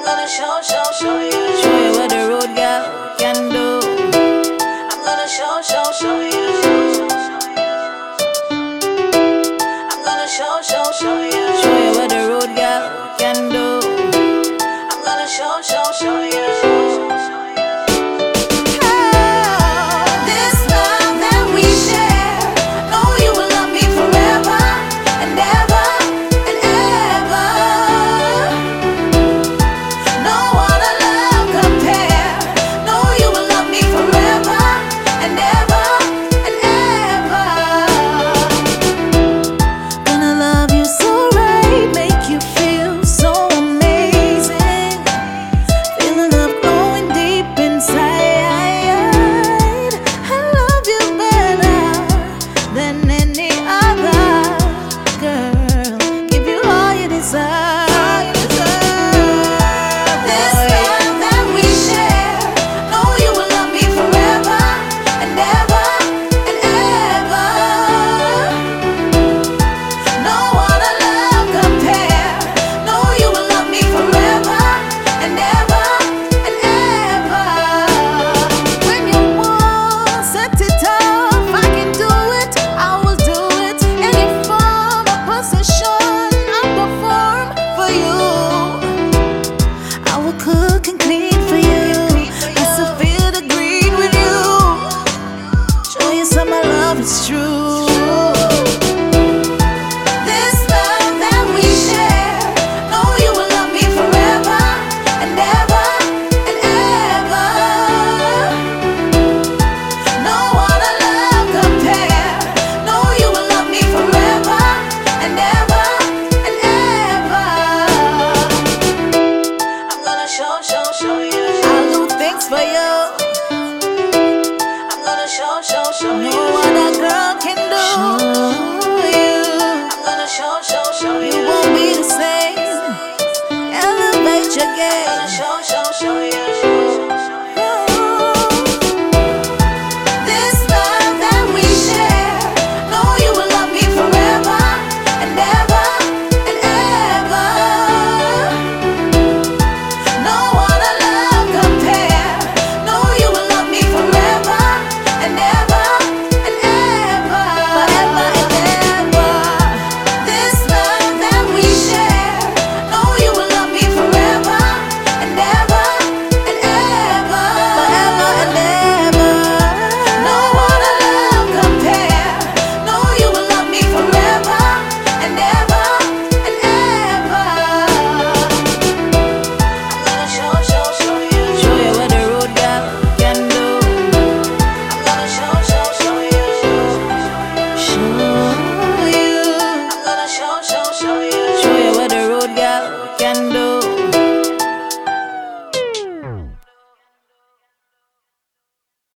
gonna show you. Show you what the road girl can do. I'm gonna show you. I'm gonna show you. Show you what the road girl can do. I'm gonna show you. This love that we share, know you will love me forever and ever and ever. No other love compare. Know you will love me forever and ever and ever. Gonna love you so right, make you feel so amazing. Feeling love growing deep inside. I love you better than any other girl. Give you all you deserve. This love that we share, know you will love me forever and ever and ever. No other love compare. Know you will love me forever and ever and ever. When you want, set it off. I can do it, I will do it. Any form of possession, I perform for you. I will cook and clean for you. I still feel the green with you. Show you some my love is true. This love that we share, know you will love me forever and ever and ever. No other love compare. Know you will love me forever and ever and ever. I'm gonna show you. I'll do things for you. I'm gonna show No you. other girl can do. You. I'm gonna show You you. won't be the same. Elevate your I'm game. gonna show you.